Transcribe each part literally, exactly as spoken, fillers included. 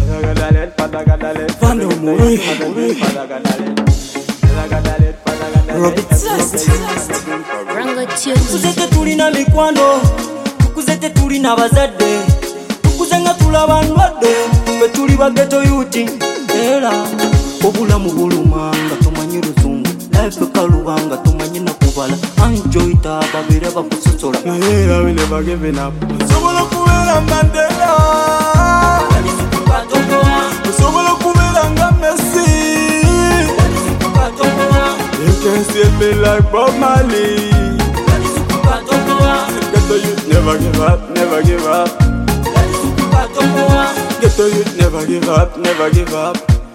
Vando Muri Robert Zest Tukuzete tulina mikwano Tukuzete tulina bazadde Tukuzenga tulaba ndwadde Ffe tuli bageto yuti Era obulamu buluma nga tomanyi luzungu Life kalubanga tomanyi nakubala Enjoy taba bire bakusosola Naye we never giving up Sobola kubera Mandela Sobola kubera nga Messi You can see me like Bob Marley Get the youth, never give up, never give up Get the youth, never give up, never give up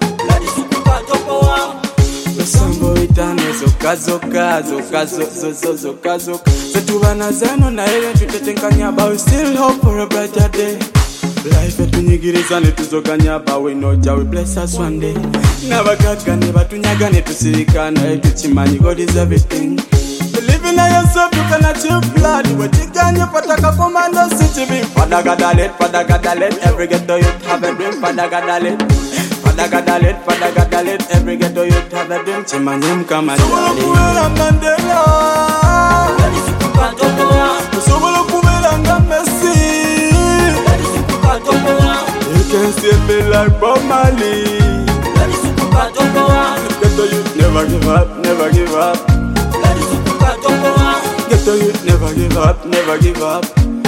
Besambo itane zoka zoka zoka zoka zoka zoka Zetubana zeno na ele tutetenkanya but we still hope for a brighter day Life etunyigiriza netuzoganya but we know Jah will bless us one day Nabagaga ne batunyaga netusirika naye tukimanyi God is everything Believe in yourself you can achieve blood Wechiganye pataka komando city be Father God dalit, Father God dalit Every ghetto youth have a dream Father God dalit Father God dalit, Father God dalit Every ghetto youth have a dream Chimanye mkama jali Sobola kubera Mandela Sobola kubera nga Messi You can see me like Bob Marley Get the youth, never give up, never give up Get the youth, never give up, never give up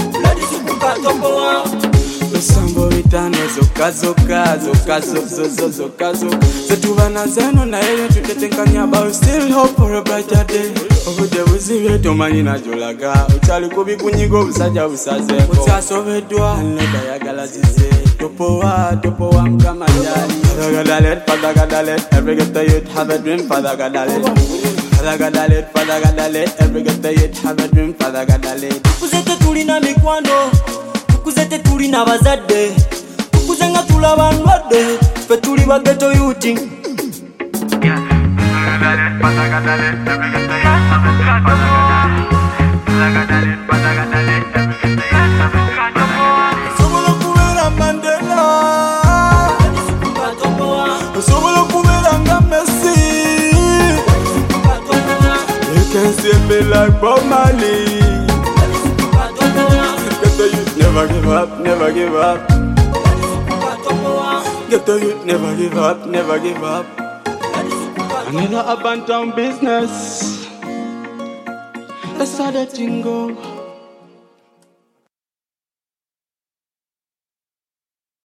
Besambo itane zoka zoka zoka zoka zoka zoka Zetubana zeno na ele tutetenkanya but we still hope for a brighter day Obude buzibe tomanyi najolaga Uchali kubi kunyigo busajja busazeko Utyasobeddwa nleda yagala zize Topowa, topowa mkama jali Father God dalit, Father God dalit Every ghetto youth have a dream Father God dalit Father God dalit, Father God dalit Every ghetto youth have a dream Father God dalit Tukuzete tulina mikwano Tukuzete tulina bazadde Tukuzenga tulaba ndwadde Ffe tuli bageto yuti Father God dalit, every ghetto youth have a dream Father God dalit Father God dalit, every ghetto youth have a dream Sobola kubera Mandela Sobola kubera nga Messi You can see me like Bob Marley Get the youth, never give up, never give up Get the youth, never give up, never give up Another up and down business That's how the thing go